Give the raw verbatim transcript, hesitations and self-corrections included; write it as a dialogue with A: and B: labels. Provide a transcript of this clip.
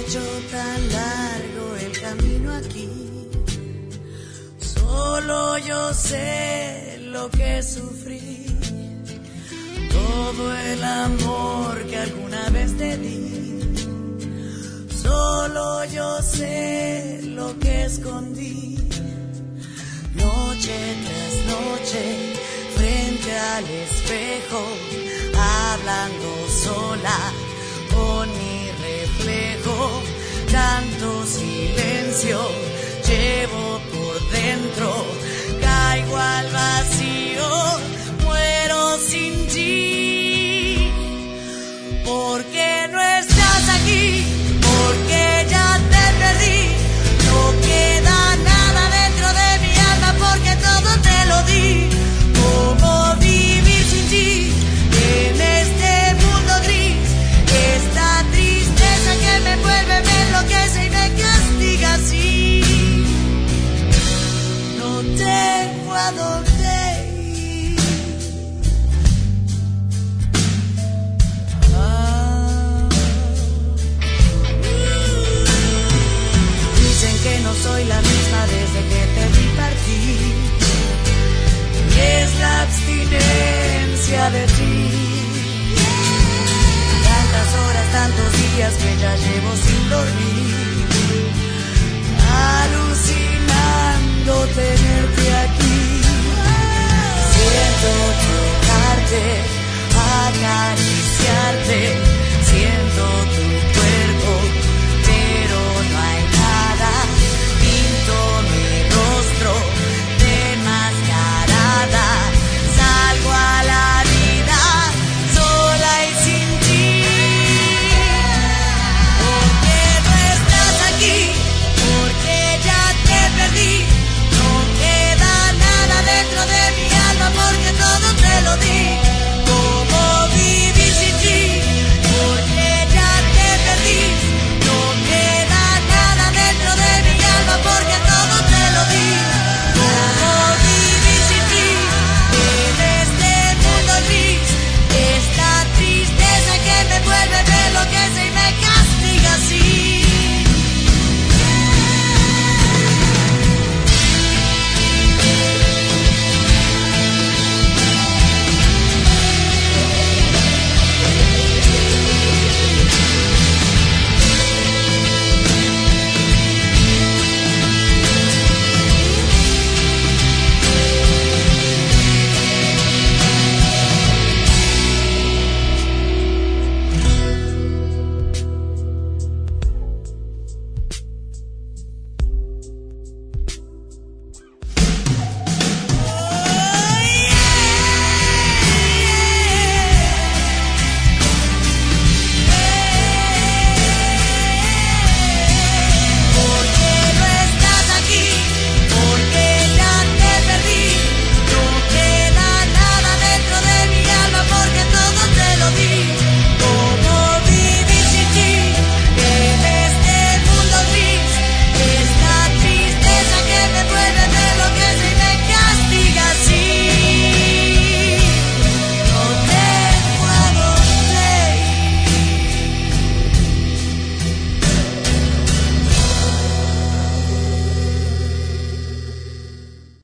A: hecho tan largo el camino aquí. Solo yo sé lo que sufrí. Todo el amor que alguna vez te di. Solo yo sé lo que escondí. Noche tras noche, frente al espejo, hablando sola con mi reflejo. Tanto silencio llevo por dentro, caigo al vacío, muero sin ti. Porque no estás aquí, porque ya te perdí. No queda nada dentro de mi alma porque todo te lo di. ¿Cómo vivir sin ti en este mundo gris? Esta tristeza que me envuelve me enloquece y me castiga así. No tengo a dónde ir. Ah. Dicen que no soy la misma desde que te vi partir. Y es la abstinencia de ti. Tantas horas, tantos días que ya llevo